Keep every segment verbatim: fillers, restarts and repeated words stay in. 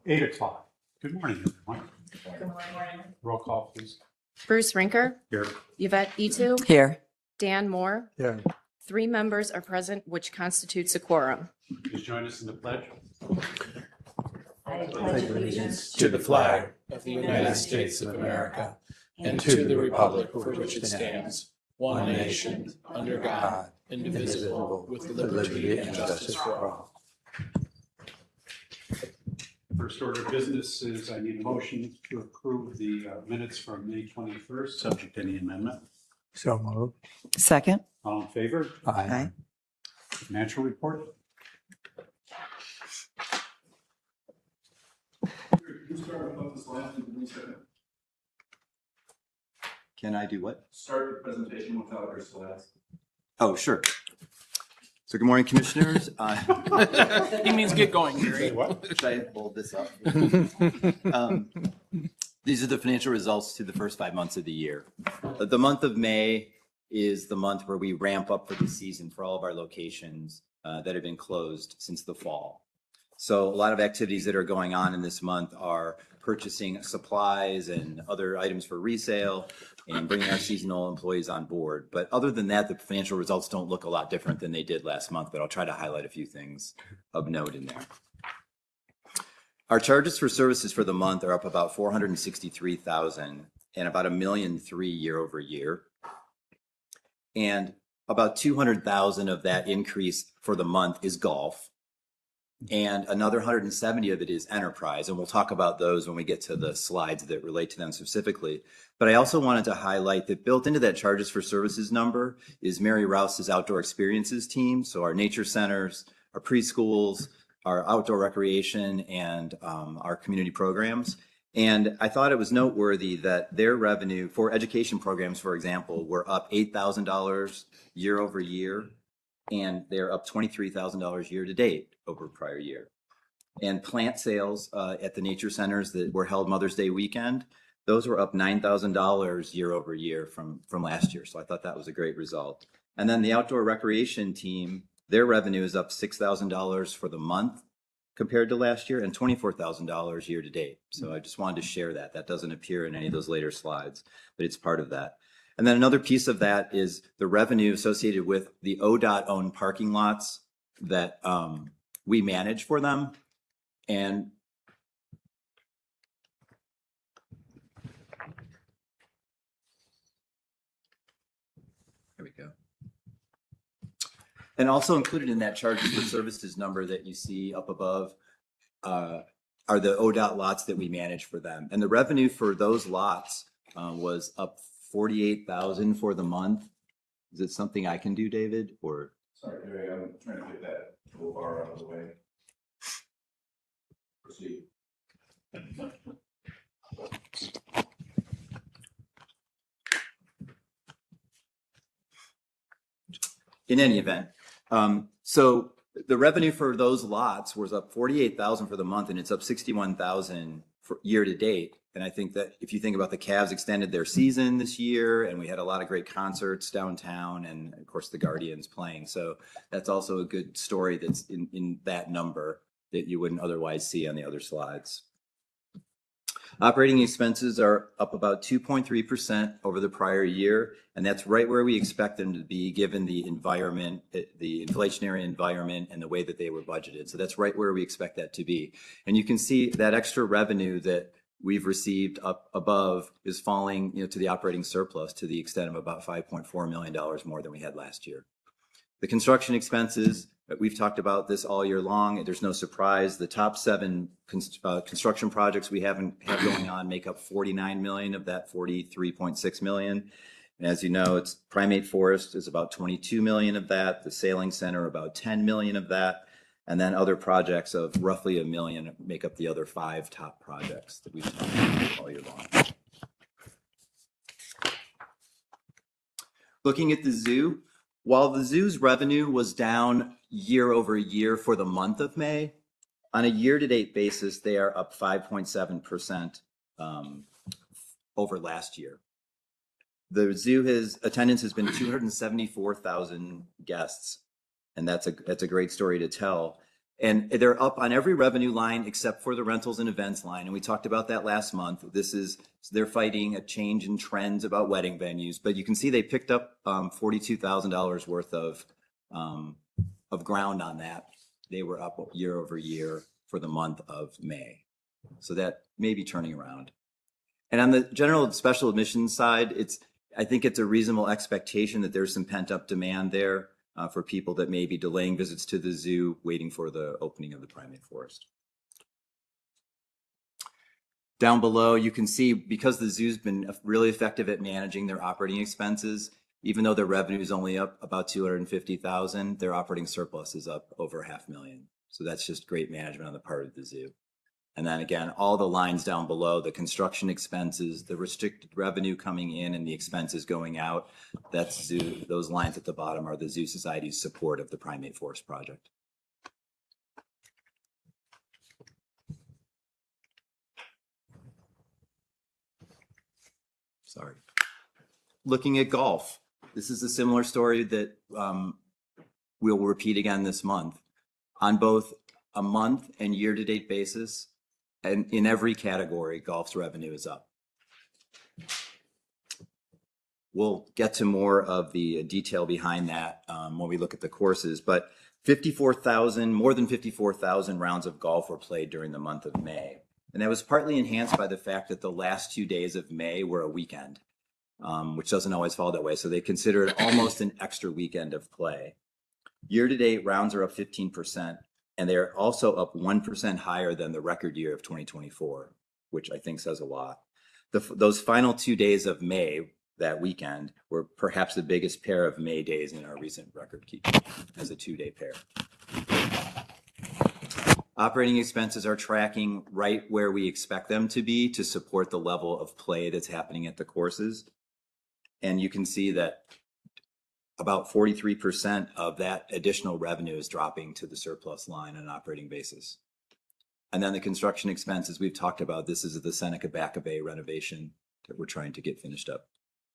Eight o'clock. Good morning, everyone. Good morning. Roll call, please. Bruce Rinker, Here. Yvette Etu, Here. Dan Moore. Yeah. Three members are present, which constitutes a quorum. Please join us in the pledge. I pledge allegiance to the flag of the United States of America and to the republic for which it stands, one nation, under God, indivisible, with liberty and justice for all. First order of business is I need a motion to approve the uh, minutes from May twenty-first, subject to any amendment. So moved. Second. All in favor? Aye. Financial report. Can I do what? Start the presentation without your slides. Oh, sure. So good morning, commissioners. Uh, He means get going, Gary. Should I hold this up? Um, These are the financial results to the first five months of the year. Uh, The month of May is the month where we ramp up for the season for all of our locations uh, that have been closed since the fall. So a lot of activities that are going on in this month are purchasing supplies and other items for resale and bringing our seasonal employees on board. But other than that, the financial results don't look a lot different than they did last month, but I'll try to highlight a few things of note in there. Our charges for services for the month are up about four hundred sixty-three thousand and about a million three year over year. And about two hundred thousand of that increase for the month is golf. And another one hundred seventy of it is enterprise. And we'll talk about those when we get to the slides that relate to them specifically. But I also wanted to highlight that built into that charges for services number is Mary Rouse's outdoor experiences team. So our nature centers, our preschools, our outdoor recreation, and um, our community programs. And I thought it was noteworthy that their revenue for education programs, for example, were up eight thousand dollars year over year. And they're up twenty-three thousand dollars year to date over prior year. And plant sales uh, at the nature centers that were held Mother's Day weekend, those were up nine thousand dollars year over year from, from last year. So I thought that was a great result. And then the outdoor recreation team, their revenue is up six thousand dollars for the month compared to last year and twenty-four thousand dollars year to date. So I just wanted to share that. That doesn't appear in any of those later slides, but it's part of that. And then another piece of that is the revenue associated with the O D O T owned parking lots that um, we manage for them. And there we go. And also included in that charges for services number that you see up above uh, are the O D O T lots that we manage for them. And the revenue for those lots uh, was up forty-eight thousand for the month. Is it something I can do, David, or? Sorry, Gary, I'm trying to get that little bar out of the way. Proceed. In any event, um, so the revenue for those lots was up forty-eight thousand for the month, and it's up sixty-one thousand for year to date. And I think that if you think about the Cavs extended their season this year, and we had a lot of great concerts downtown, and of course the Guardians playing. So that's also a good story that's in, in that number that you wouldn't otherwise see on the other slides. Operating expenses are up about two point three percent over the prior year, and that's right where we expect them to be given the environment, the inflationary environment, and the way that they were budgeted. So that's right where we expect that to be. And you can see that extra revenue that we've received up above is falling, you know, to the operating surplus to the extent of about five point four million dollars more than we had last year. The construction expenses, we've talked about this all year long. There's no surprise. The top seven const, uh, construction projects we haven't have going on make up forty-nine million of that forty-three point six million. And as you know, it's Primate Forest is about twenty-two million of that. The Sailing Center about ten million of that. And then other projects of roughly a million make up the other five top projects that we've talked about all year long. Looking at the zoo, while the zoo's revenue was down year over year for the month of May, on a year-to-date basis, they are up five point seven percent um, over last year. The zoo has attendance has been two hundred seventy-four thousand guests, and that's a that's a great story to tell. And they're up on every revenue line except for the rentals and events line. And we talked about that last month. This is, they're fighting a change in trends about wedding venues, but you can see they picked up um, forty-two thousand dollars worth of, um, of ground on that. They were up year over year for the month of May. So that may be turning around. And on the general and special admissions side, it's, I think it's a reasonable expectation that there's some pent up demand there. Uh, for people that may be delaying visits to the zoo, waiting for the opening of the primate forest. Down below, you can see because the zoo's been really effective at managing their operating expenses, even though their revenue is only up about two hundred fifty thousand, their operating surplus is up over half a million. So that's just great management on the part of the zoo. And then again, all the lines down below, the construction expenses, the restricted revenue coming in and the expenses going out, that's zoo, those lines at the bottom are the Zoo Society's support of the Primate Forest project. Sorry. Looking at golf, this is a similar story that um, we'll repeat again this month. On both a month and year-to-date basis, and in every category, golf's revenue is up. We'll get to more of the detail behind that um, when we look at the courses, but fifty-four thousand, more than fifty-four thousand rounds of golf were played during the month of May. And that was partly enhanced by the fact that the last two days of May were a weekend, um, which doesn't always fall that way. So they consider it almost an extra weekend of play. Year-to-date rounds are up fifteen percent. And they're also up one percent higher than the record year of twenty twenty-four, which I think says a lot. The, those final two days of May, that weekend, were perhaps the biggest pair of May days in our recent record keeping as a two-day pair. Operating expenses are tracking right where we expect them to be to support the level of play that's happening at the courses. And you can see that about forty-three percent of that additional revenue is dropping to the surplus line on an operating basis. And then the construction expenses we've talked about, this is the Seneca Back Bay renovation that we're trying to get finished up.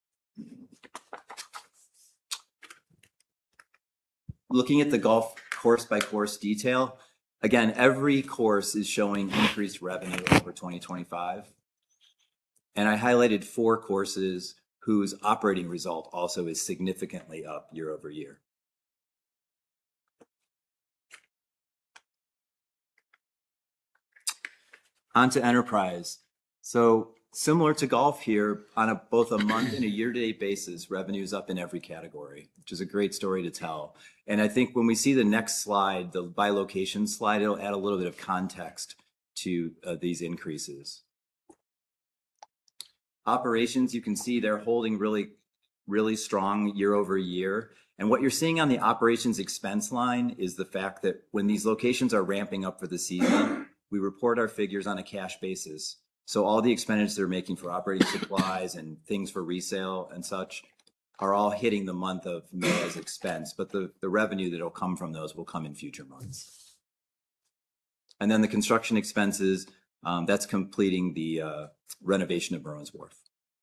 Looking at the golf course by course detail, again, every course is showing increased revenue over twenty twenty-five. And I highlighted four courses whose operating result also is significantly up year over year. On to enterprise. So similar to golf here, on a, both a month and a year-to-date basis, revenue is up in every category, which is a great story to tell. And I think when we see the next slide, the by location slide, it'll add a little bit of context to uh, these increases. Operations, you can see they're holding really, really strong year over year. And what you're seeing on the operations expense line is the fact that when these locations are ramping up for the season, we report our figures on a cash basis. So all the expenditures they're making for operating supplies and things for resale and such are all hitting the month of May as expense, but the, the revenue that'll come from those will come in future months. And then the construction expenses, um, that's completing the uh, renovation of Merwin's Wharf.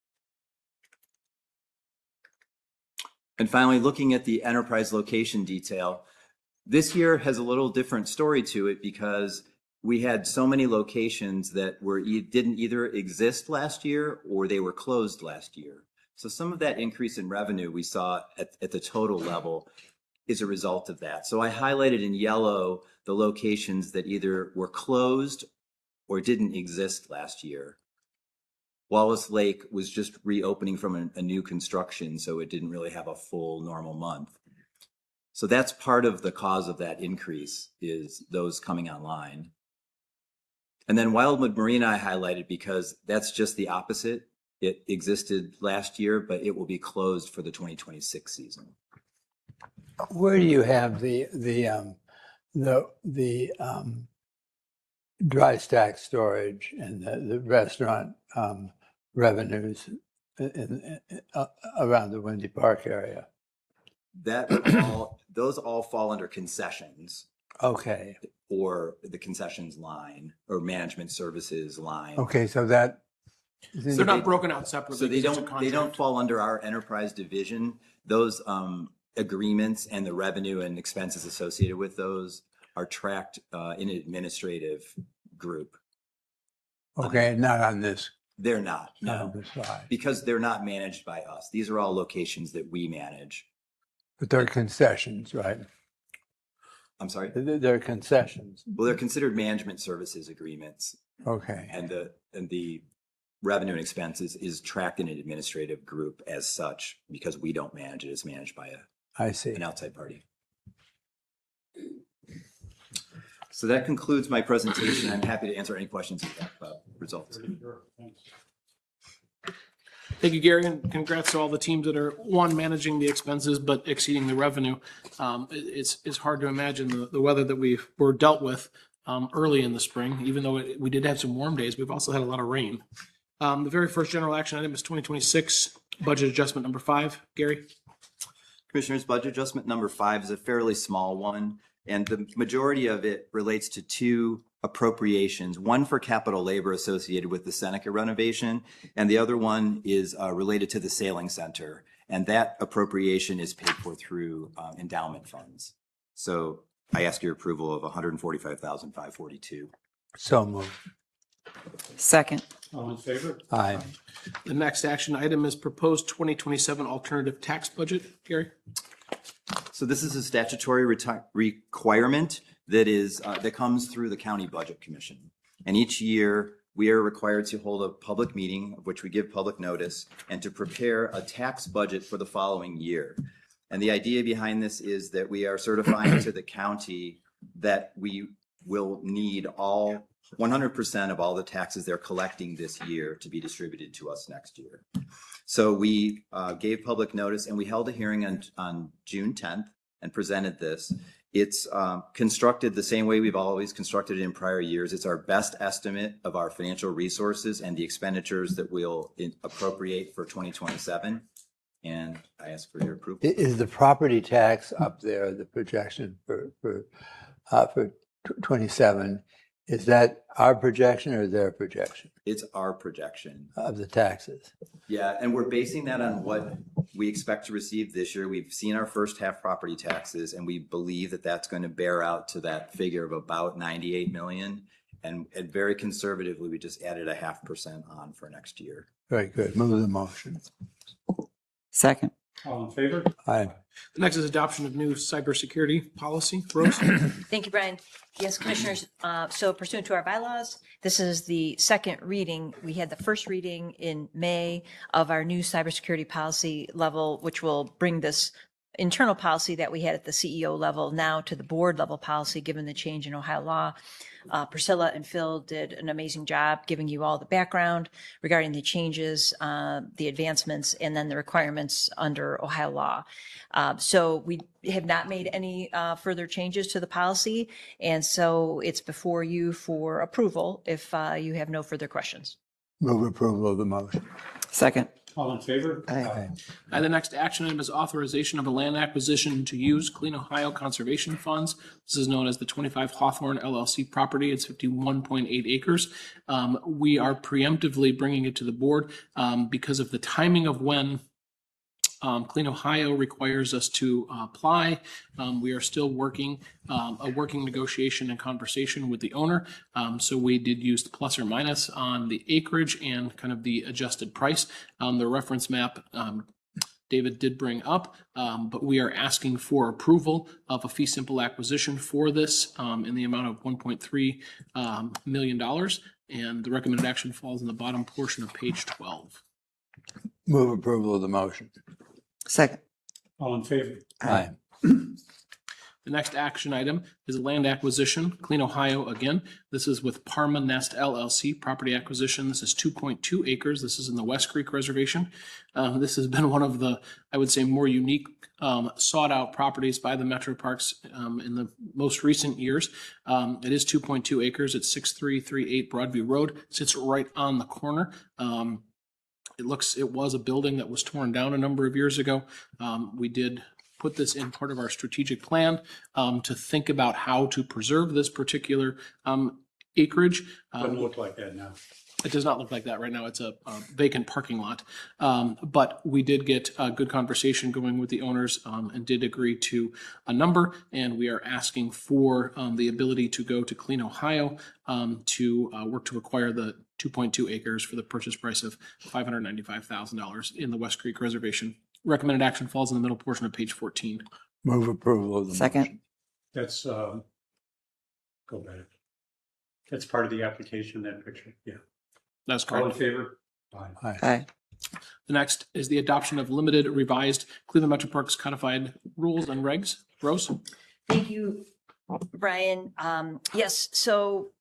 And finally, looking at the enterprise location detail, this year has a little different story to it because we had so many locations that were e- didn't either exist last year or they were closed last year. So some of that increase in revenue we saw at, at the total level is a result of that. So I highlighted in yellow the locations that either were closed or didn't exist last year. Wallace Lake was just reopening from a, a new construction, so it didn't really have a full normal month. So that's part of the cause of that increase, is those coming online. And then Wildwood Marina I highlighted because that's just the opposite. It existed last year, but it will be closed for the twenty twenty-six season. Where do you have the the um, the the um, dry stack storage and the, the restaurant um, revenues in, in, uh, around the Windy Park area? That all, those all fall under concessions. Okay. Or the concessions line or management services line. Okay, so that They're not broken out separately. So they because it's a don't they don't contract. fall under our enterprise division. Those um, agreements and the revenue and expenses associated with those are tracked uh, in an administrative group. Okay, not on this, They're not, not no, on this slide, because they're not managed by us. These are all locations that we manage. but they're concessions, right? I'm sorry. They're they're concessions. Well, they're considered management services agreements, Okay, and the and the revenue and expenses is tracked in an administrative group as such because we don't manage it. It's managed by a, I see. an outside party. So that concludes my presentation. I'm happy to answer any questions you have about results. Thanks. Thank you, Gary, and congrats to all the teams that are, one, managing the expenses, but exceeding the revenue. Um, it- It's, it's hard to imagine the, the weather that we were dealt with um, early in the spring. Even though it- we did have some warm days, we've also had a lot of rain. Um, The very first general action item is twenty twenty-six budget adjustment number five. Gary? Commissioners, budget adjustment number five is a fairly small one, and the majority of it relates to two appropriations, one for capital labor associated with the Seneca renovation, and the other one is uh, related to the sailing center. And that appropriation is paid for through um, endowment funds. So I ask your approval of one hundred forty-five thousand five hundred forty-two. So moved. Second. All in favor? Aye. The next action item is proposed twenty twenty-seven alternative tax budget. Gary? So this is a statutory reti- requirement that is, uh, that comes through the County Budget Commission. And each year, we are required to hold a public meeting, of which we give public notice, and to prepare a tax budget for the following year. And the idea behind this is that we are certifying to the county that we will need all one hundred percent of all the taxes they're collecting this year to be distributed to us next year. So we uh, gave public notice and we held a hearing on, on June tenth and presented this. It's um, constructed the same way we've always constructed it in prior years. It's our best estimate of our financial resources and the expenditures that we'll in- appropriate for twenty twenty-seven. And I ask for your approval. I- Is the property tax up there, the projection for, for, uh, for tw- twenty-seven, is that our projection or their projection It's our projection. of the taxes? Yeah, and we're basing that on what we expect to receive this year. We've seen our first half property taxes, and we believe that that's going to bear out to that figure of about ninety-eight million. And, and very conservatively, we just added a half percent on for next year. Very good. Move the motion. Second. All in favor? Aye. The next is adoption of new cybersecurity policy. Rose? Thank you, Brian. Yes, Commissioners, uh, so pursuant to our bylaws, this is the second reading. We had the first reading in May of our new cybersecurity policy level, which will bring this internal policy that we had at the C E O level now to the board level policy, given the change in Ohio law. Uh, Priscilla and Phil did an amazing job giving you all the background regarding the changes, uh, the advancements, and then the requirements under Ohio law. Uh, so we have not made any uh, further changes to the policy, and so it's before you for approval if uh, you have no further questions. Move approval of the motion. Second. All in favor? Aye. And the next action item is authorization of a land acquisition to use Clean Ohio Conservation Funds. This is known as the twenty-five Hawthorne L L C property. It's fifty-one point eight acres. Um, we are preemptively bringing it to the board um, because of the timing of when Um, Clean Ohio requires us to uh, apply. Um, we are still working um, a working negotiation and conversation with the owner. Um, so we did use the plus or minus on the acreage and kind of the adjusted price. Um, the reference map um, David did bring up, um, but we are asking for approval of a fee simple acquisition for this um, in the amount of one point three um, million dollars. And the recommended action falls in the bottom portion of page twelve. Move approval of the motion. Second. All in favor? Aye. The next action item is land acquisition, Clean Ohio again. This is with Parma Nest L L C, property acquisition. This is two point two acres. This is in the West Creek Reservation. Uh, this has been one of the, I would say, more unique um, sought out properties by the Metro Parks um, in the most recent years. Um, it is two point two acres. It's six three three eight Broadview Road. Sits right on the corner. Um, It looks, it was a building that was torn down a number of years ago. Um, we did put this in part of our strategic plan um, to think about how to preserve this particular um, acreage. Doesn't Um, look like that now. It does not look like that right now. It's a, a vacant parking lot. Um, but we did get a good conversation going with the owners um, and did agree to a number. And we are asking for um, the ability to go to Clean Ohio um, to uh, work to acquire the two point two acres for the purchase price of five hundred ninety-five thousand dollars in the West Creek Reservation. Recommended action falls in the middle portion of page fourteen. Move approval of the Second. motion. That's, um, go back. That's part of the application, that picture. Yeah. That's All in correct. favor? Aye. Aye. Aye. The next is the adoption of limited revised Cleveland Metro Parks codified rules and regs. Rose? Thank you, Brian. Um, yes, so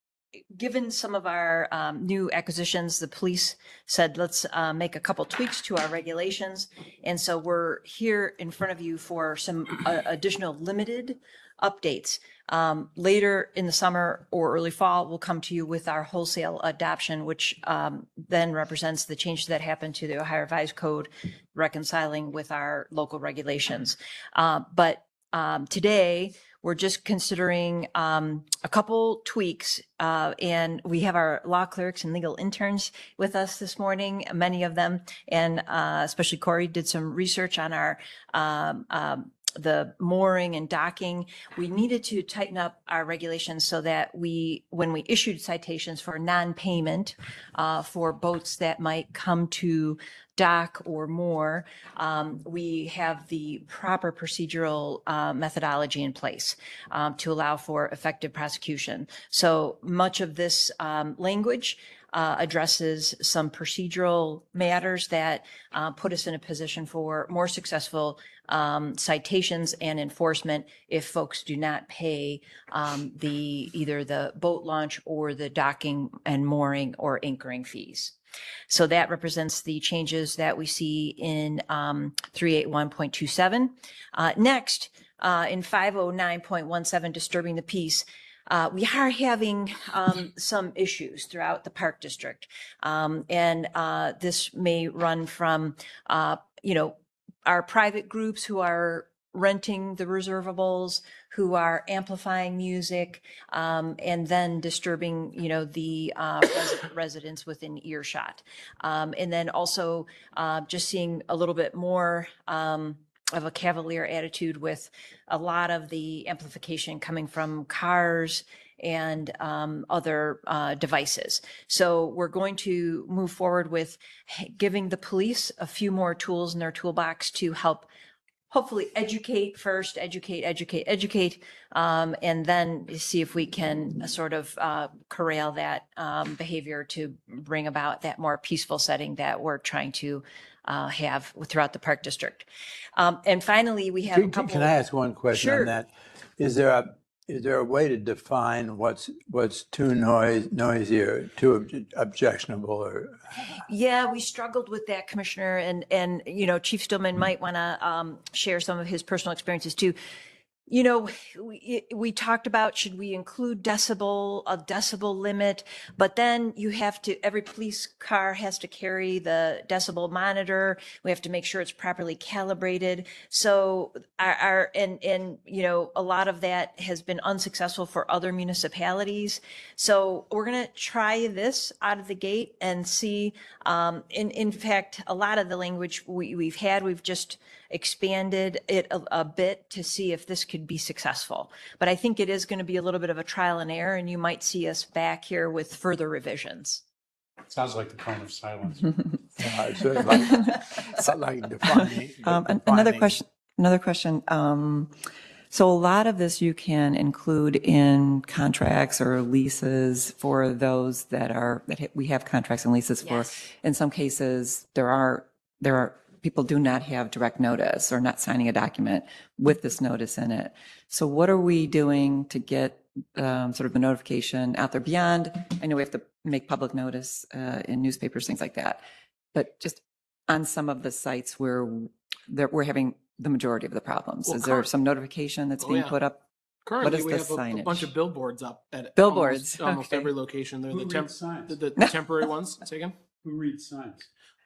given some of our um, new acquisitions, the police said, let's uh, make a couple tweaks to our regulations. And so we're here in front of you for some uh, additional limited updates. Um, later in the summer or early fall, we'll come to you with our wholesale adoption, which um, then represents the changes that happened to the Ohio Revised Code, reconciling with our local regulations. Uh, but um, today, we're just considering um, a couple tweaks, uh, and we have our law clerks and legal interns with us this morning, many of them, and uh, especially Corey did some research on our um, um, the mooring and docking. We needed to tighten up our regulations so that we, when we issued citations for non-payment uh, for boats that might come to dock or more, um, we have the proper procedural uh, methodology in place um, to allow for effective prosecution. So much of this um, language Uh, addresses some procedural matters that uh, put us in a position for more successful um, citations and enforcement if folks do not pay um, the either the boat launch or the docking and mooring or anchoring fees. So that represents the changes that we see in um, three eighty-one point two seven. Uh, next, uh, in five oh nine point one seven, disturbing the peace. Uh, we are having um, some issues throughout the park district. Um, and uh, this may run from, uh, you know, our private groups who are renting the reservables, who are amplifying music, um, and then disturbing, you know, the uh, res- residents within earshot. Um, and then also uh, just seeing a little bit more um, of a cavalier attitude with a lot of the amplification coming from cars and um, other uh, devices. So we're going to move forward with giving the police a few more tools in their toolbox to help hopefully educate first, educate, educate, educate, um, and then see if we can sort of uh, corral that um, behavior to bring about that more peaceful setting that we're trying to uh, have throughout the park district. Um, and finally, we have a Can, couple. can I ask one question Sure. on that? Is there a is there a way to define what's what's too noise noisy or too ob- objectionable or Yeah, we struggled with that, Commissioner, and and you know, Chief Stillman might want to um, share some of his personal experiences too. You know, we, we talked about, should we include decibel, a decibel limit, but then you have to, every police car has to carry the decibel monitor. We have to make sure it's properly calibrated. So our, our and, and, you know, a lot of that has been unsuccessful for other municipalities. So we're going to try this out of the gate and see, um, in, in fact, a lot of the language we, we've had, we've just expanded it a, a bit to see if this could be successful. But I think it is going to be a little bit of a trial and error, and you might see us back here with further revisions. Sounds like the cone of silence. uh, sort of like, like defining? Um, an- Another defining- question, another question. Um, So a lot of this you can include in contracts or leases for those that are, that ha- we have contracts and leases for. Yes. In some cases, there are, there are, people do not have direct notice or not signing a document with this notice in it. So what are we doing to get um, sort of the notification out there beyond? I know we have to make public notice uh, in newspapers, things like that. But just on some of the sites where there, we're having the majority of the problems, Well, is there cur- some notification that's Oh, being yeah. put up? Currently, is we the have a, a signage? bunch of billboards up at Billboards, almost, almost okay. every location. They're Who the, temp, reads signs? the, the, the temporary ones. Say again? Who reads signs?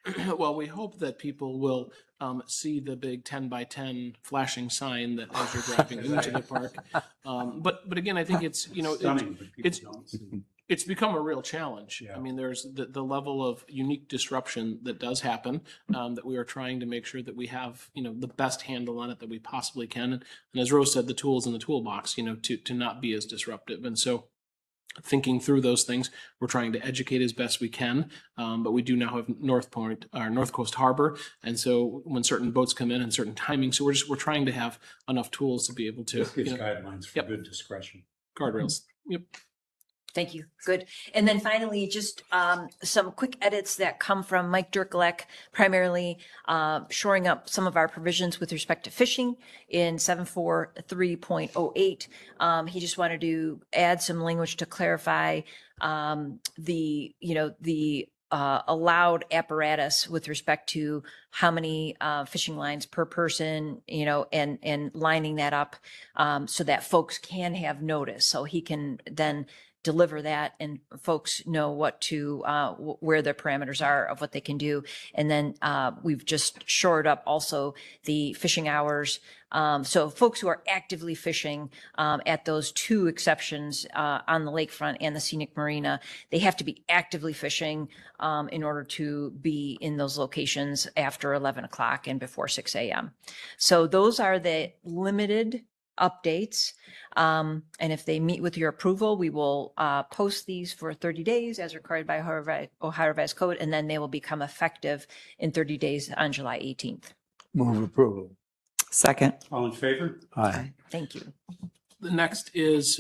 well, we hope that people will um, see the big ten by ten flashing sign that as you're driving into the park. Um, but but again, I think it's you know it's, Stunning, but people it's don't see. it's become a real challenge. Yeah. I mean, there's the, the level of unique disruption that does happen um, that we are trying to make sure that we have, you know, the best handle on it that we possibly can. And, and as Rose said, the tools in the toolbox, you know, to, to not be as disruptive. And so thinking through those things, we're trying to educate as best we can. Um, but we do now have North Point, our North Coast Harbor. And so when certain boats come in and certain timing, so we're just, we're trying to have enough tools to be able to, This gives you know, guidelines for Yep. good discretion. guardrails. Yep. Thank you. Good. And then finally, just um, some quick edits that come from Mike Dirkelek, primarily uh, shoring up some of our provisions with respect to fishing in seven forty-three point oh eight. Um, he just wanted to add some language to clarify um, the, you know, the uh, allowed apparatus with respect to how many uh, fishing lines per person, you know, and and lining that up um, so that folks can have notice. So he can then deliver that and folks know what to, uh, w- where their parameters are of what they can do. And then uh, we've just shored up also the fishing hours. Um, so folks who are actively fishing um, at those two exceptions uh, on the lakefront and the scenic marina, they have to be actively fishing um, in order to be in those locations after eleven o'clock and before six a.m. So those are the limited updates. Um, and if they meet with your approval, we will uh, post these for thirty days as required by Ohio Revi- Ohio Revised Code, and then they will become effective in thirty days on July eighteenth. Move approval. Second. All in favor? Aye. Thank you. The next is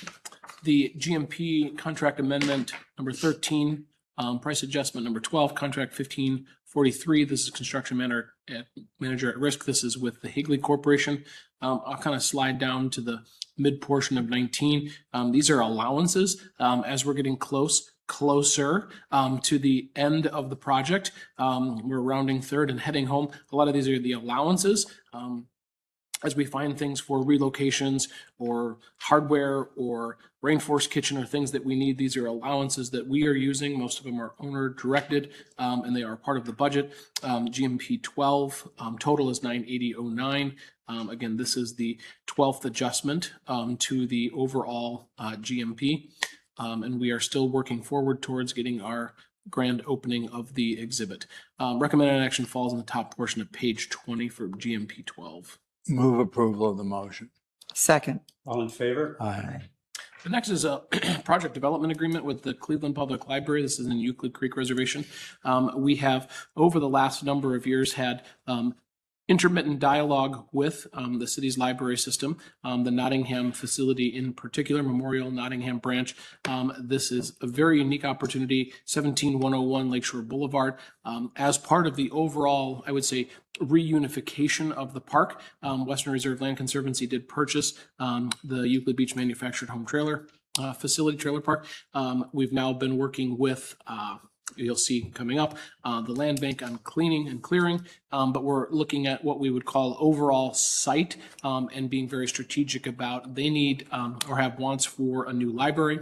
the G M P contract amendment number thirteen, um, price adjustment number twelve, contract fifteen forty-three. This is construction manager at, manager at risk. This is with the Higley Corporation. Um, I'll kind of slide down to the mid portion of nineteen. Um, these are allowances um, as we're getting close. closer um, to the end of the project. Um, we're rounding third and heading home. A lot of these are the allowances. Um, as we find things for relocations or hardware or Rainforest Kitchen or things that we need, these are allowances that we are using. Most of them are owner directed um, and they are part of the budget. Um, G M P twelve um, total is nine eighty oh nine. Um, again, this is the twelfth adjustment um, to the overall uh, G M P. Um, and we are still working forward towards getting our grand opening of the exhibit. Um, recommended action falls in the top portion of page twenty for G M P twelve. Move approval of the motion. Second. All in favor? Aye. The next is a project development agreement with the Cleveland Public Library. This is in Euclid Creek Reservation. Um, we have, over the last number of years, had um, intermittent dialogue with um, the city's library system, um, the Nottingham facility in particular, Memorial Nottingham branch. Um, this is a very unique opportunity, seventeen one oh one Lakeshore Boulevard. Um, as part of the overall, I would say, reunification of the park, um, Western Reserve Land Conservancy did purchase um, the Euclid Beach Manufactured Home Trailer uh, Facility, Trailer Park. Um, we've now been working with uh, you'll see coming up, uh, the land bank on cleaning and clearing, um, but we're looking at what we would call overall site um, and being very strategic about they need um, or have wants for a new library.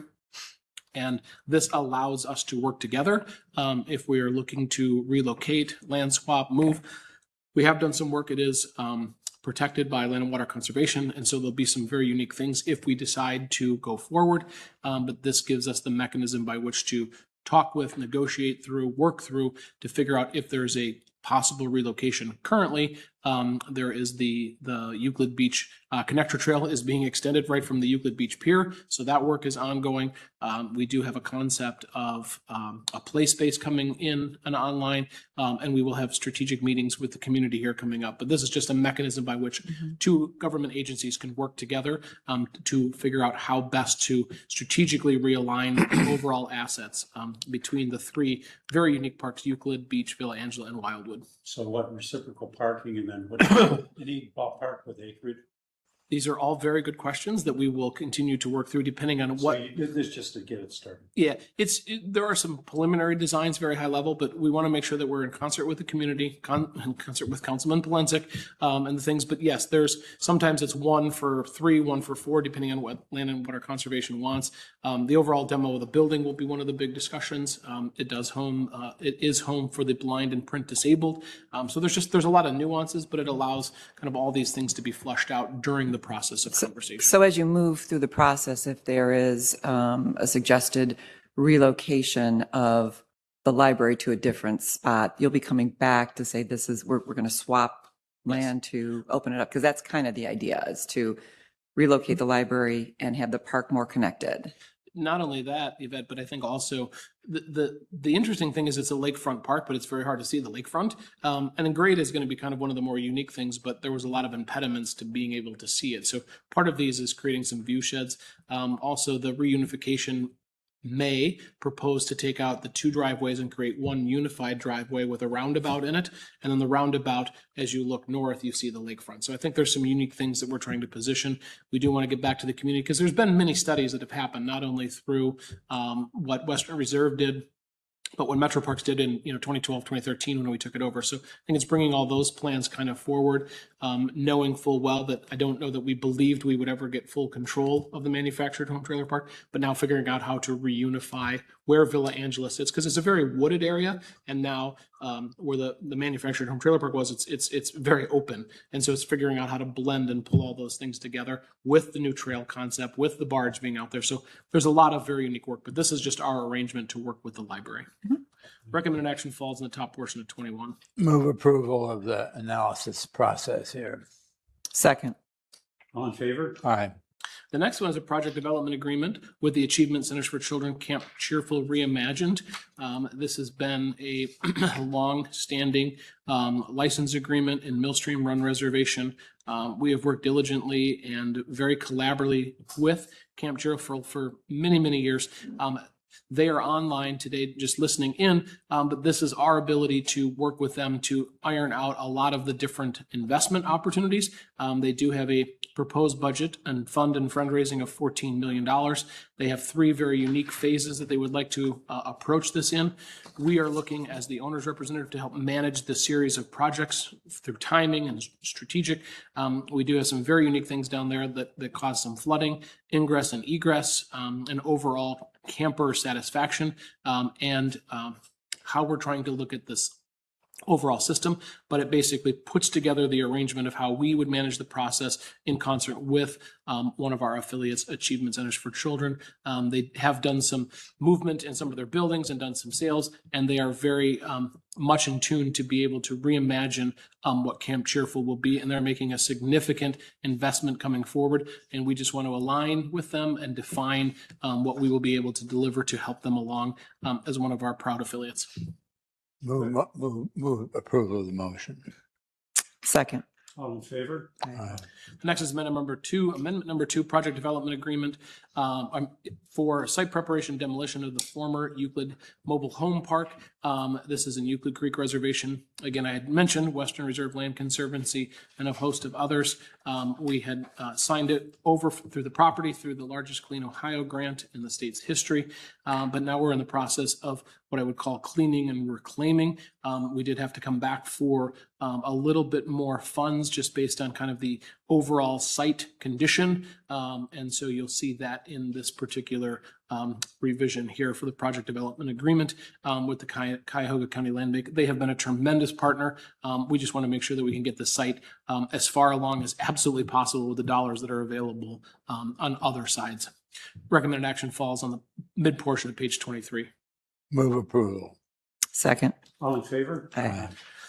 And this allows us to work together um, if we are looking to relocate, land swap, move. We have done some work. It is um, protected by Land and Water Conservation, and so there'll be some very unique things if we decide to go forward. Um, but this gives us the mechanism by which to talk with, negotiate through, work through to figure out if there's a possible relocation. Currently, um, there is the the Euclid Beach uh, connector trail is being extended right from the Euclid Beach Pier, so that work is ongoing. Um, we do have a concept of um, a play space coming in and online, um, and we will have strategic meetings with the community here coming up. But this is just a mechanism by which mm-hmm. two government agencies can work together um, to figure out how best to strategically realign overall assets um, between the three very unique parks: Euclid, Beach, Villa Angela, and Wildwood. So what reciprocal parking and then what, any ballpark with acreage? These are all very good questions that we will continue to work through depending on So what. you- this is just to get it started. Yeah, it's, it- there are some preliminary designs, very high level, but we want to make sure that we're in concert with the community, con, in concert with Councilman Polensek, um, and the things. But yes, there's, sometimes it's one for three, one for four, depending on what land and water conservation wants. Um, the overall demo of the building will be one of the big discussions. Um, it does home, uh, it is home for the blind and print disabled. Um, so there's just, there's a lot of nuances, but it allows kind of all these things to be flushed out during the process of conversation. So as you move through the process, if there is um, a suggested relocation of the library to a different spot, you'll be coming back to say, this is, we're, we're going to swap land to open it up. Because that's kind of the idea, is to relocate the library and have the park more connected. Not only that, Yvette, but I think also the, the, the interesting thing is it's a lakefront park, but it's very hard to see the lakefront. Um, and then grade is going to be kind of one of the more unique things, but there was a lot of impediments to being able to see it. So part of these is creating some view sheds. Um, also the reunification may propose to take out the two driveways and create one unified driveway with a roundabout in it. And then the roundabout, as you look north, you see the lakefront. So I think there's some unique things that we're trying to position. We do want to get back to the community because there's been many studies that have happened, not only through um, what Western Reserve did, but what Metro Parks did in, you know, twenty twelve, twenty thirteen, when we took it over. So I think it's bringing all those plans kind of forward, um, knowing full well that I don't know that we believed we would ever get full control of the manufactured home trailer park, but now figuring out how to reunify where Villa Angela sits, because it's a very wooded area. And now um, where the, the manufactured home trailer park was, it's, it's, it's very open. And so it's figuring out how to blend and pull all those things together with the new trail concept, with the barge being out there. So there's a lot of very unique work, but this is just our arrangement to work with the library. Mm-hmm. Recommended action falls in the top portion of twenty-one. Move approval of the analysis process here. Second. All in favor? Aye. The next one is a project development agreement with the Achievement Centers for Children Camp Cheerful Reimagined. Um, this has been a long-standing um, license agreement in Millstream Run Reservation. Um, we have worked diligently and very collaboratively with Camp Cheerful for many, many years. Um, They are online today, just listening in, um, but this is our ability to work with them to iron out a lot of the different investment opportunities. Um, they do have a proposed budget and fund and fundraising of fourteen million dollars. They have three very unique phases that they would like to uh, approach this in. We are looking as the owner's representative to help manage the series of projects through timing and strategic. Um, we do have some very unique things down there that, that cause some flooding, ingress and egress, um, and overall camper satisfaction, um, and um, how we're trying to look at this overall system, but it basically puts together the arrangement of how we would manage the process in concert with um, one of our affiliates, Achievement Centers for Children. Um, they have done some movement in some of their buildings and done some sales, and they are very um, much in tune to be able to reimagine um, what Camp Cheerful will be, and they're making a significant investment coming forward, and we just want to align with them and define um, what we will be able to deliver to help them along um, as one of our proud affiliates. Move, mo- move, move approval of the motion. Second. All in favor? Aye. Next is amendment number two, amendment number two, project development agreement um, um, for site preparation demolition of the former Euclid Mobile Home Park. Um, This is in Euclid Creek Reservation. Again, I had mentioned Western Reserve Land Conservancy and a host of others. Um, We had uh, signed it over f- through the property through the largest Clean Ohio grant in the state's history. Um, But now we're in the process of what I would call cleaning and reclaiming. Um, We did have to come back for um, a little bit more funds just based on kind of the overall site condition. Um, And so you'll see that in this particular um, revision here for the project development agreement um, with the Cuy- Cuyahoga County Land Bank. They have been a tremendous partner. Um, We just want to make sure that we can get the site um, as far along as absolutely possible with the dollars that are available um, on other sides. Recommended action falls on the mid portion of page twenty-three. Move approval. Second. All in favor? Aye.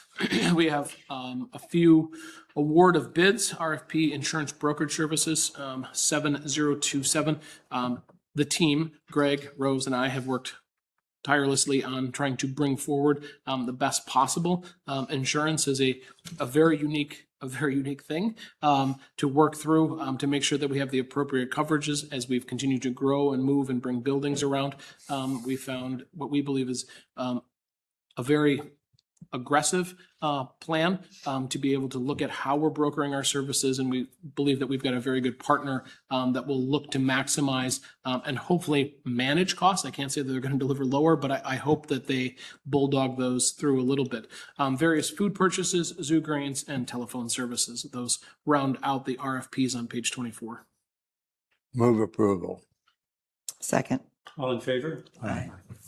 We have um, a few award of bids, R F P Insurance Brokerage Services, um, seven zero two seven. Um, The team, Greg, Rose, and I have worked tirelessly on trying to bring forward um, the best possible. Um, Insurance is a, a very unique, a very unique thing um, to work through um, to make sure that we have the appropriate coverages as we've continued to grow and move and bring buildings around. Um, We found what we believe is um, a very aggressive uh, plan um, to be able to look at how we're brokering our services. And we believe that we've got a very good partner um, that will look to maximize um, and hopefully manage costs. I can't say that they're going to deliver lower, but I, I hope that they bulldog those through a little bit. Um, various food purchases, zoo grains, and telephone services. Those round out the R F Ps on page twenty-four. Move approval. Second. All in favor? Aye.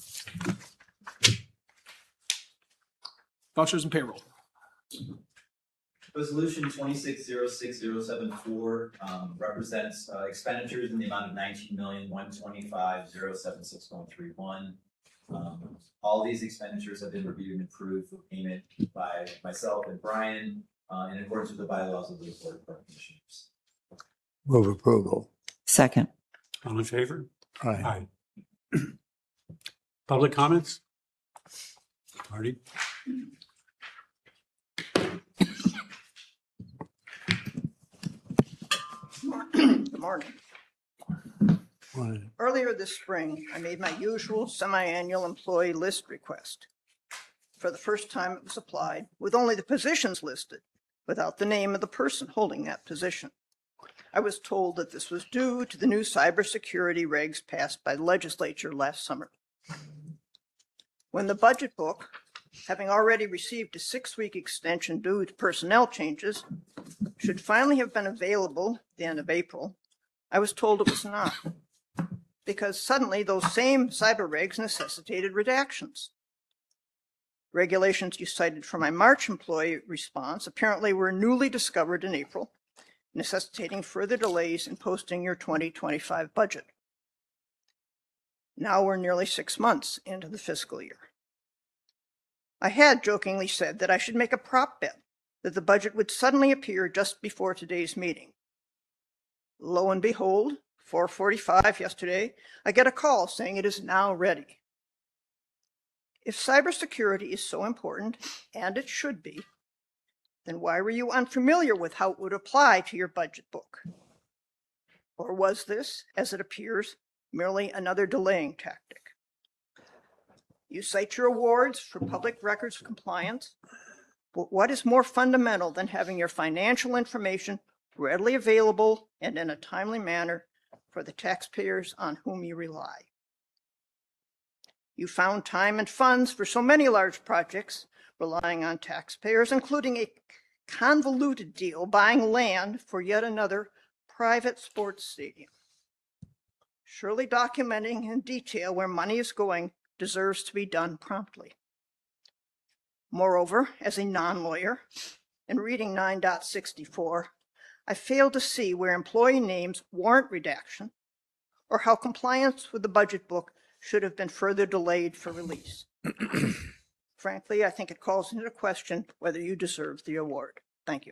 Vouchers and payroll. Resolution twenty-six zero six zero seven four um, represents uh, expenditures in the amount of nineteen million, one twenty-five, zero seven six one three one. Um, all these expenditures have been reviewed and approved for payment by myself and Brian uh, in accordance with the bylaws of the Board of Park Commissioners. Move approval. Second. All in favor? Aye. Aye. Public comments? Marty? Good morning. One. Earlier this spring, I made my usual semi-annual employee list request. For the first time, it was applied with only the positions listed, without the name of the person holding that position. I was told that this was due to the new cybersecurity regs passed by the legislature last summer. When the budget book, having already received a six-week extension due to personnel changes, should finally have been available at the end of April, I was told it was not, because suddenly those same cyber regs necessitated redactions. Regulations you cited for my March employee response apparently were newly discovered in April, necessitating further delays in posting your twenty twenty-five budget. Now we're nearly six months into the fiscal year. I had jokingly said that I should make a prop bet that the budget would suddenly appear just before today's meeting. Lo and behold, four forty-five yesterday, I get a call saying it is now ready. If cybersecurity is so important, and it should be, then why were you unfamiliar with how it would apply to your budget book? Or was this, as it appears, merely another delaying tactic? You cite your awards for public records compliance, but what is more fundamental than having your financial information readily available and in a timely manner for the taxpayers on whom you rely? You found time and funds for so many large projects relying on taxpayers, including a convoluted deal buying land for yet another private sports stadium. Surely documenting in detail where money is going deserves to be done promptly. Moreover, as a non-lawyer, in reading nine point sixty-four, I failed to see where employee names warrant redaction or how compliance with the budget book should have been further delayed for release. Frankly, I think it calls into question whether you deserve the award. Thank you.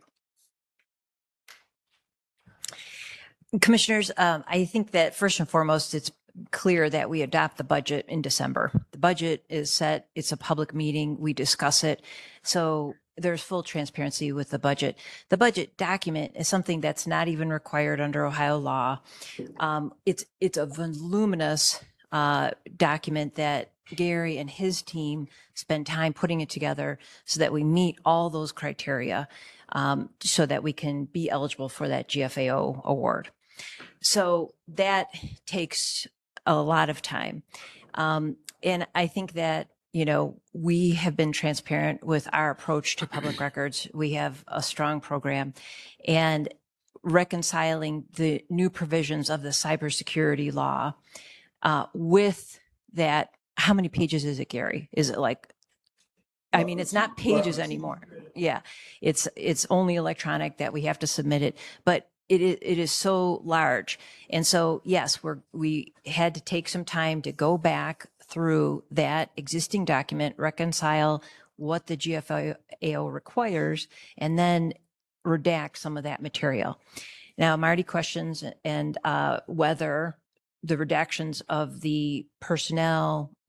Commissioners, um, I think that first and foremost, it's clear that we adopt the budget in December. The budget is set. It's a public meeting. We discuss it. So there's full transparency with the budget. The budget document is something that's not even required under Ohio law. Um, it's, it's a voluminous uh, document that Gary and his team spend time putting it together so that we meet all those criteria um, so that we can be eligible for that G F A O award. So that takes a lot of time. Um, and I think that, you know, we have been transparent with our approach to public records. We have a strong program, and reconciling the new provisions of the cybersecurity law uh, with that. How many pages is it, Gary? Is it like, I mean, it's not pages anymore. Yeah, it's it's only electronic that we have to submit it, but it is, it is so large. And so, yes, we're, we had to take some time to go back through that existing document, reconcile what the G F A O requires, and then redact some of that material. Now, Marty questions and uh, whether the redactions of the personnel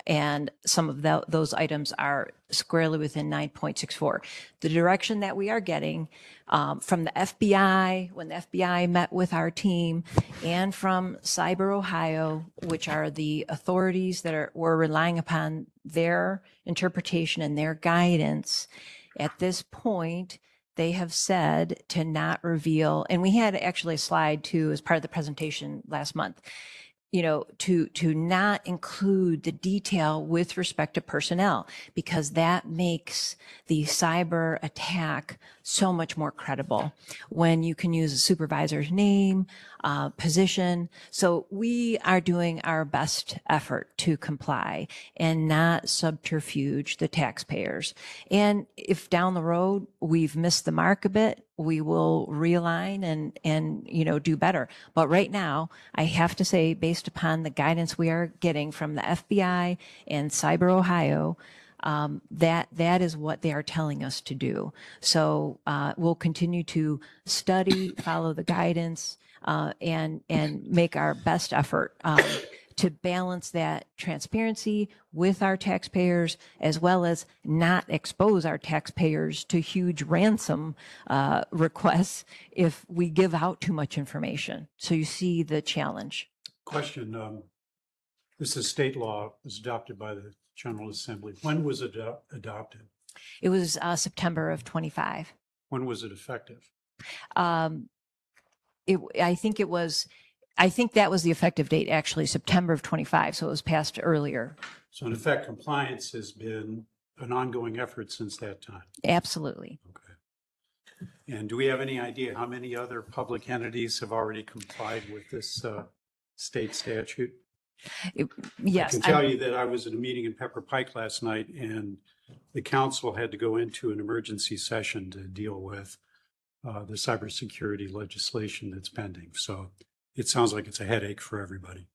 And some of tho- those items are squarely within nine point six four. The direction that we are getting um, from the F B I, when the F B I met with our team, and from Cyber Ohio, which are the authorities that are, we're relying upon their interpretation and their guidance, at this point, they have said to not reveal, and we had actually a slide too as part of the presentation last month, you know, to, to not include the detail with respect to personnel, because that makes the cyber attack so much more credible when you can use a supervisor's name, uh, position. So we are doing our best effort to comply and not subterfuge the taxpayers. And if down the road we've missed the mark a bit, we will realign and, and, you know, do better. But right now, I have to say, based upon the guidance we are getting from the F B I and Cyber Ohio, um, that, that is what they are telling us to do. So, uh, we'll continue to study, follow the guidance, uh, and, and make our best effort, um, to balance that transparency with our taxpayers, as well as not expose our taxpayers to huge ransom uh, requests if we give out too much information. So you see the challenge. Question, um, this is state law, it was adopted by the General Assembly. When was it ado- adopted? It was uh, September of twenty-five. When was it effective? Um, it, I think it was, I think that was the effective date, actually, September of twenty-five. So it was passed earlier. So in effect, compliance has been an ongoing effort since that time. Absolutely. Okay. And do we have any idea how many other public entities have already complied with this uh, state statute? It, yes. I can tell I'm- you that I was at a meeting in Pepper Pike last night, and the council had to go into an emergency session to deal with uh, the cybersecurity legislation that's pending. So it sounds like it's a headache for everybody.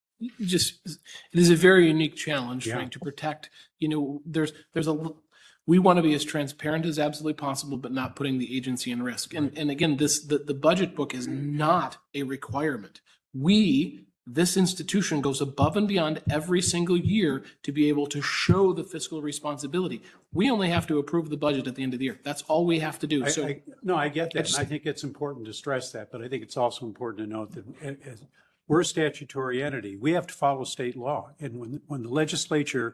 Just, it is a very unique challenge Yeah. trying to protect, you know, there's, there's a, we want to be as transparent as absolutely possible, but not putting the agency in risk. And, and again, this, the, the budget book is not a requirement. We, this institution goes above and beyond every single year to be able to show the fiscal responsibility. We only have to approve the budget at the end of the year. That's all we have to do. I- So I- No, I get I that. just- and I think it's important to stress that, but I think it's also important to note that a- as- we're a statutory entity. We have to follow state law. And when, when the legislature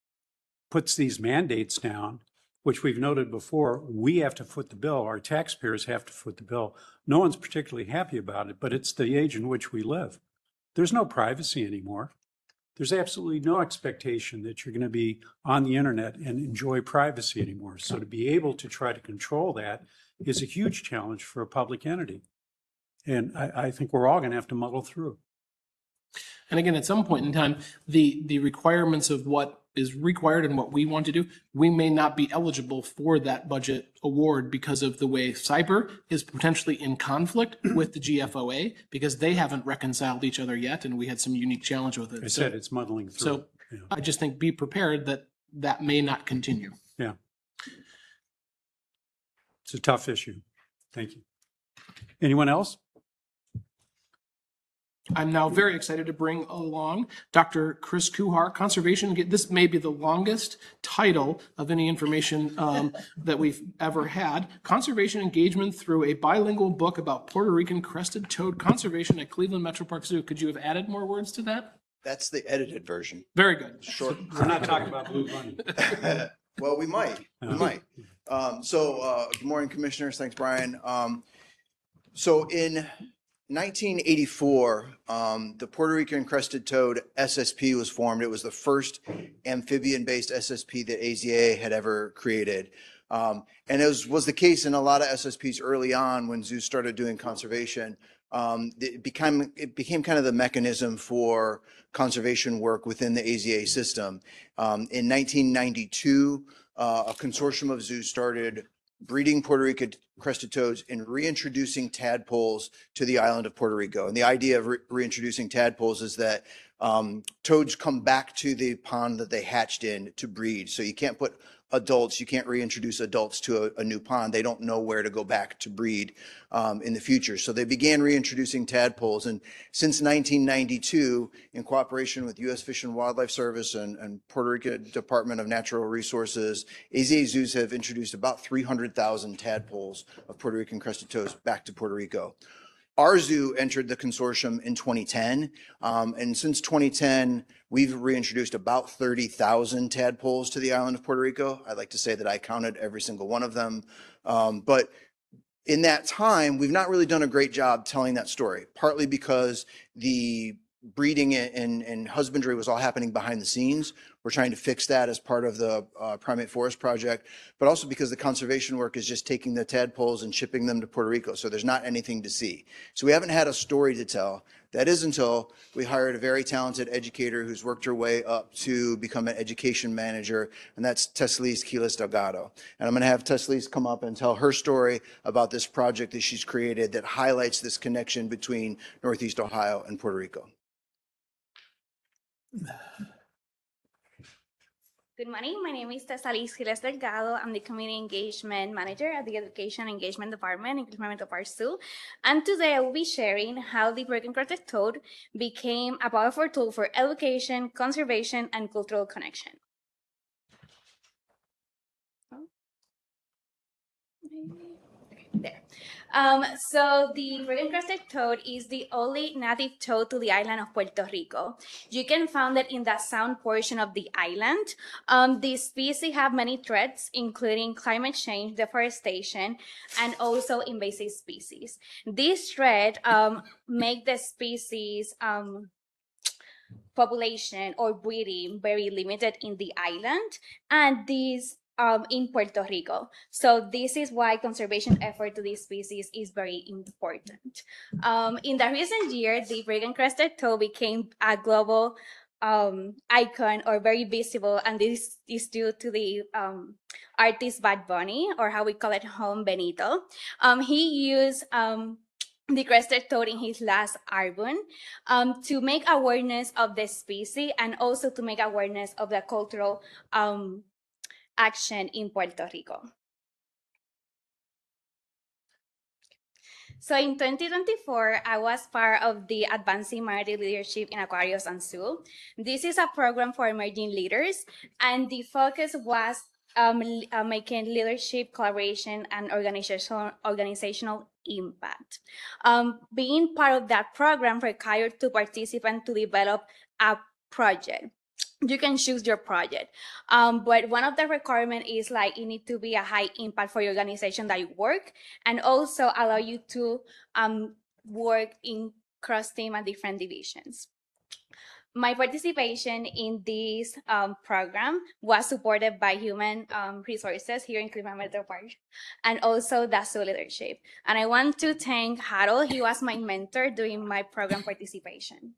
puts these mandates down, which we've noted before, we have to foot the bill. Our taxpayers have to foot the bill. No one's particularly happy about it, but it's the age in which we live. There's no privacy anymore. There's absolutely no expectation that you're going to be on the internet and enjoy privacy anymore. So to be able to try to control that is a huge challenge for a public entity. And I, I think we're all going to have to muddle through. And again, at some point in time, the, the requirements of what is required and what we want to do, we may not be eligible for that budget award because of the way cyber is potentially in conflict with the G F O A, because they haven't reconciled each other yet, and we had some unique challenge with it. I So- said it's muddling through. So Yeah. I just think be prepared that that may not continue. Yeah. It's a tough issue. Thank you. Anyone else? I'm now very excited to bring along Doctor Chris Kuhar, Conservation. This may be the longest title of any information um, that we've ever had. Conservation engagement through a bilingual book about Puerto Rican crested toad conservation at Cleveland Metro Park Zoo. Could you have added more words to that? That's the edited version. Very good. Short. We're not talking about Blue Bunny. Well, we might, we Yeah. might. Um, so, uh, good morning, commissioners. Thanks, Brian. Um, so in nineteen eighty-four, um, the Puerto Rican crested toad S S P was formed. It was the first amphibian-based S S P that A Z A had ever created. Um, and as was the case in a lot of S S Ps early on when zoos started doing conservation, um, it became, it became kind of the mechanism for conservation work within the A Z A system. Um, in nineteen ninety-two, uh, a consortium of zoos started breeding Puerto Rican crested toads and reintroducing tadpoles to the island of Puerto Rico. And the idea of re- reintroducing tadpoles is that um, toads come back to the pond that they hatched in to breed. So you can't put adults, you can't reintroduce adults to a, a new pond. They don't know where to go back to breed um, in the future. So they began reintroducing tadpoles. And since nineteen ninety-two, in cooperation with U S Fish and Wildlife Service and, and Puerto Rico Department of Natural Resources, A Z A zoos have introduced about three hundred thousand tadpoles of Puerto Rican crested toads back to Puerto Rico. Our zoo entered the consortium in twenty ten, um, and since twenty ten, we've reintroduced about thirty thousand tadpoles to the island of Puerto Rico. I'd like to say that I counted every single one of them, um, but in that time, we've not really done a great job telling that story, partly because the breeding and, and husbandry was all happening behind the scenes. We're trying to fix that as part of the uh, Primate Forest Project, but also because the conservation work is just taking the tadpoles and shipping them to Puerto Rico. So there's not anything to see. So we haven't had a story to tell. That is until we hired a very talented educator who's worked her way up to become an education manager, and that's Teslis Quiles Delgado. And I'm going to have Teslis come up and tell her story about this project that she's created that highlights this connection between Northeast Ohio and Puerto Rico. Good morning. My name is Teslis Quiles Delgado. I'm the Community Engagement Manager at the Education Engagement Department in Cleveland of our Zoo. And today I will be sharing how the Puerto Rican crested toad became a powerful tool for education, conservation, and cultural connection. There. Um, so the Puerto Rican crested toad is the only native toad to the island of Puerto Rico. You can find it in the sound portion of the island. Um, the species have many threats, including climate change, deforestation, and also invasive species. This threat um, make the species um, population or breeding very limited in the island, and these Um, in Puerto Rico. So this is why conservation effort to this species is very important. Um, in the recent year, the Puerto Rican crested toad became a global um, icon or very visible, and this is due to the um, artist Bad Bunny, or how we call it Home Benito. Um, he used um, the crested toad in his last album um, to make awareness of the species and also to make awareness of the cultural um, action in Puerto Rico. So in twenty twenty-four, I was part of the Advancing Minority Leadership in Aquarius and Zoo. This is a program for emerging leaders, and the focus was um, uh, making leadership, collaboration, and organizational, organizational impact. Um, being part of that program required two participants to develop a project. You can choose your project. Um, but one of the requirements is like you need to be a high impact for your organization that you work, and also allow you to um, work in cross team and different divisions. My participation in this um, program was supported by Human um, Resources here in Cleveland Metro Park, and also the Zoo leadership. And I want to thank Harold. He was my mentor during my program participation.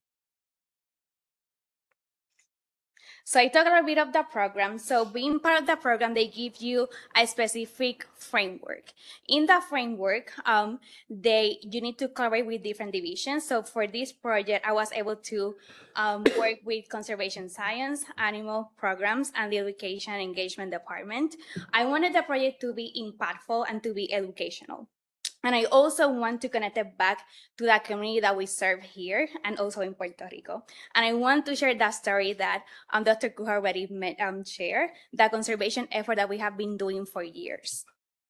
So I talked a little bit of the program. So being part of the program, they give you a specific framework. In the framework, um, they you need to collaborate with different divisions. So for this project, I was able to um, work with conservation science, animal programs, and the education engagement department. I wanted the project to be impactful and to be educational. And I also want to connect it back to the community that we serve here and also in Puerto Rico. And I want to share that story that um, Doctor Kuhar already met, um, shared, the conservation effort that we have been doing for years.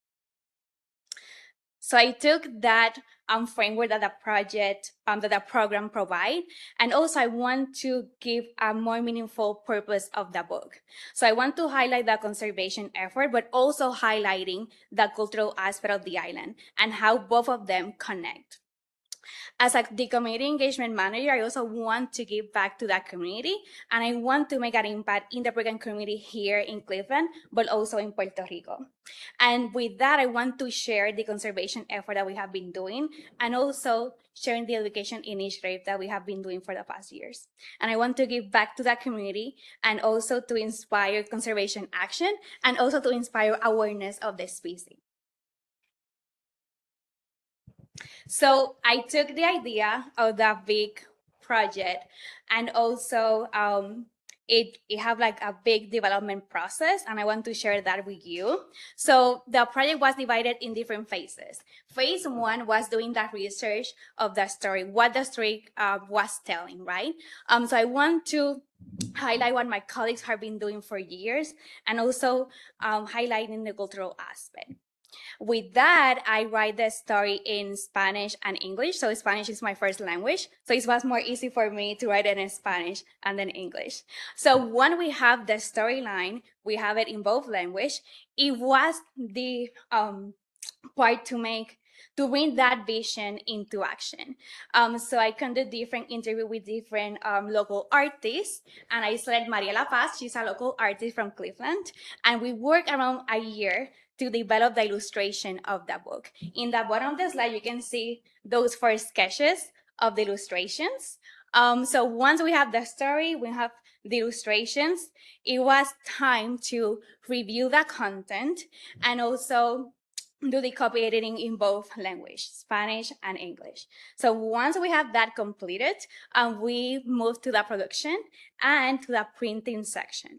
So I took that um, framework that the project, um, that the program provide, and also I want to give a more meaningful purpose of the book. So I want to highlight the conservation effort, but also highlighting the cultural aspect of the island and how both of them connect. As a, the community engagement manager, I also want to give back to that community, and I want to make an impact in the Puerto Rican community here in Cleveland, but also in Puerto Rico. And with that, I want to share the conservation effort that we have been doing, and also sharing the education initiative that we have been doing for the past years. And I want to give back to that community, and also to inspire conservation action, and also to inspire awareness of the species. So I took the idea of the big project, and also um, it, it have like a big development process, and I want to share that with you. So the project was divided in different phases. Phase one was doing that research of the story, what the story uh, was telling, right? Um, so I want to highlight what my colleagues have been doing for years, and also um, highlighting the cultural aspect. With that, I write the story in Spanish and English. So Spanish is my first language. So it was more easy for me to write it in Spanish and then English. So when we have the storyline, we have it in both language. It was the um, part to make to bring that vision into action. Um, so I conduct different interviews with different um, local artists, and I selected Mariela Paz. She's a local artist from Cleveland, and we worked around a year to develop the illustration of the book. In the bottom of the slide, you can see those four sketches of the illustrations. Um, so once we have the story, we have the illustrations, it was time to review the content and also do the copy editing in both language, Spanish and English. So once we have that completed, um, we move to the production and to the printing section.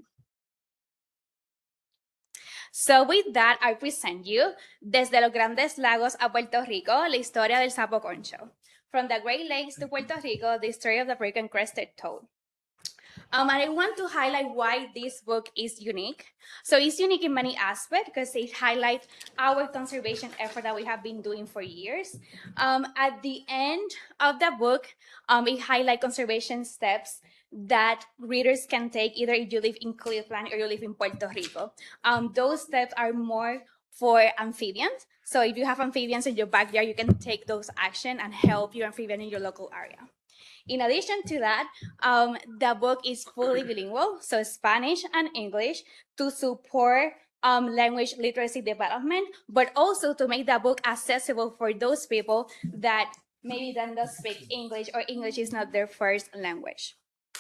So with that, I present you Desde los Grandes Lagos a Puerto Rico, la historia del sapo concho. From the Great Lakes to Puerto Rico, the story of the African-crested toad. Um, and I want to highlight why this book is unique. So it's unique in many aspects because it highlights our conservation effort that we have been doing for years. Um, at the end of the book, um, it highlights conservation steps that readers can take either if you live in Cleveland or you live in Puerto Rico. Um, those steps are more for amphibians. So if you have amphibians in your backyard, you can take those action and help your amphibian in your local area. In addition to that, um, the book is fully bilingual, so Spanish and English, to support um, language literacy development, but also to make the book accessible for those people that maybe then don't speak English or English is not their first language.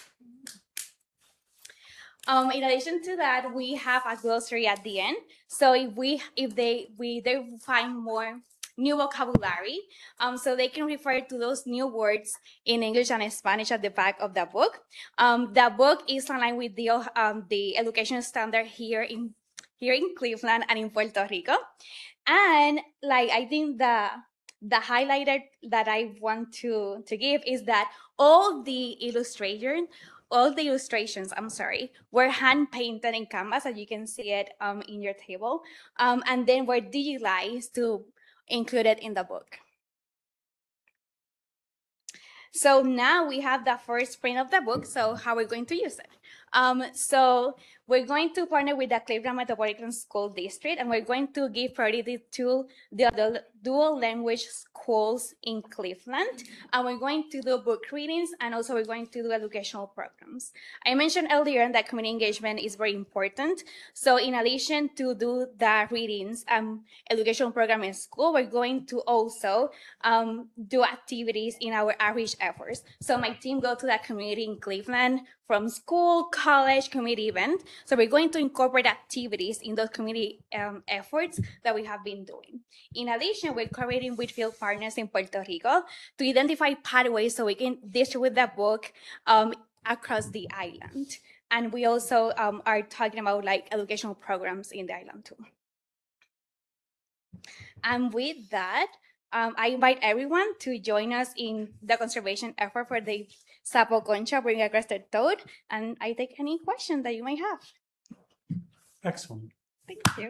Um, in addition to that, we have a glossary at the end. So if we if they we they find more new vocabulary, um, so they can refer to those new words in English and Spanish at the back of the book. Um, the book is aligned with the um, the education standard here in here in Cleveland and in Puerto Rico. And like I think the the highlighter that I want to to give is that all the illustration. All the illustrations, I'm sorry, were hand painted in canvas, as you can see it um, in your table, um, and then were digitalized to include it in the book. So now we have the first print of the book, so how are we going to use it? Um, so we're going to partner with the Cleveland Metropolitan School District, and we're going to give priority to the dual language schools in Cleveland. And we're going to do book readings, and also we're going to do educational programs. I mentioned earlier that community engagement is very important. So in addition to do the readings and educational program in school, we're going to also um, do activities in our outreach efforts. So my team go to the community in Cleveland from school, college, community event. So we're going to incorporate activities in those community um, efforts that we have been doing. In addition, we're collaborating with field partners in Puerto Rico to identify pathways so we can distribute the book um, across the island. And we also um, are talking about like educational programs in the island too. And with that, um, I invite everyone to join us in the conservation effort for the Sapo Concha, Bring a Crested Toad, and I take any questions that you may have. Excellent. Thank you.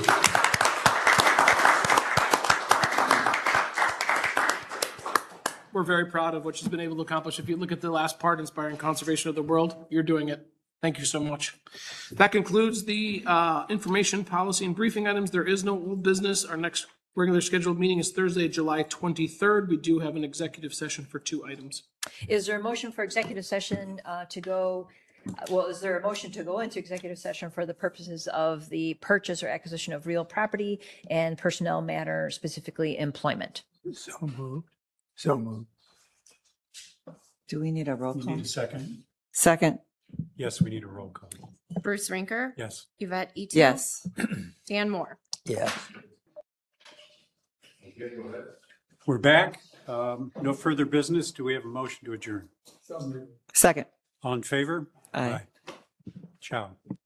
We're very proud of what she's been able to accomplish. If you look at the last part, Inspiring Conservation of the World, you're doing it. Thank you so much. That concludes the uh, information, policy, and briefing items. There is no old business. Our next regular scheduled meeting is Thursday, July twenty-third. We do have an executive session for two items. Is there a motion for executive session uh, to go, uh, well, is there a motion to go into executive session for the purposes of the purchase or acquisition of real property and personnel matter, specifically employment? So moved. So moved. Do we need a roll You call? need a second? Second, Yes, we need a roll call. Bruce Rinker, Yes. Yvette Eaton, yes. Dan Moore. Yes. Okay, go ahead. We're back. Um, No further business. Do we have a motion to adjourn? Second. All in favor? Aye. Ciao.